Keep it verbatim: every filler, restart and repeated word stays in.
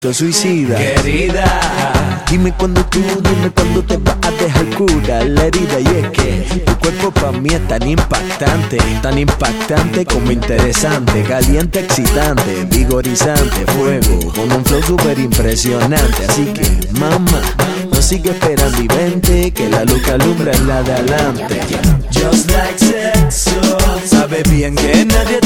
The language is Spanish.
suicida. Querida, Dime cuándo tú, dime cuándo te vas a dejar cura la herida. Y es que tu cuerpo para mí es tan impactante, tan impactante como interesante, caliente, excitante, vigorizante, fuego, con un flow super impresionante. Así que, mamá, no sigue esperando y vente, que la luz que alumbra es la de adelante. just like sexo. Sabe bien que nadie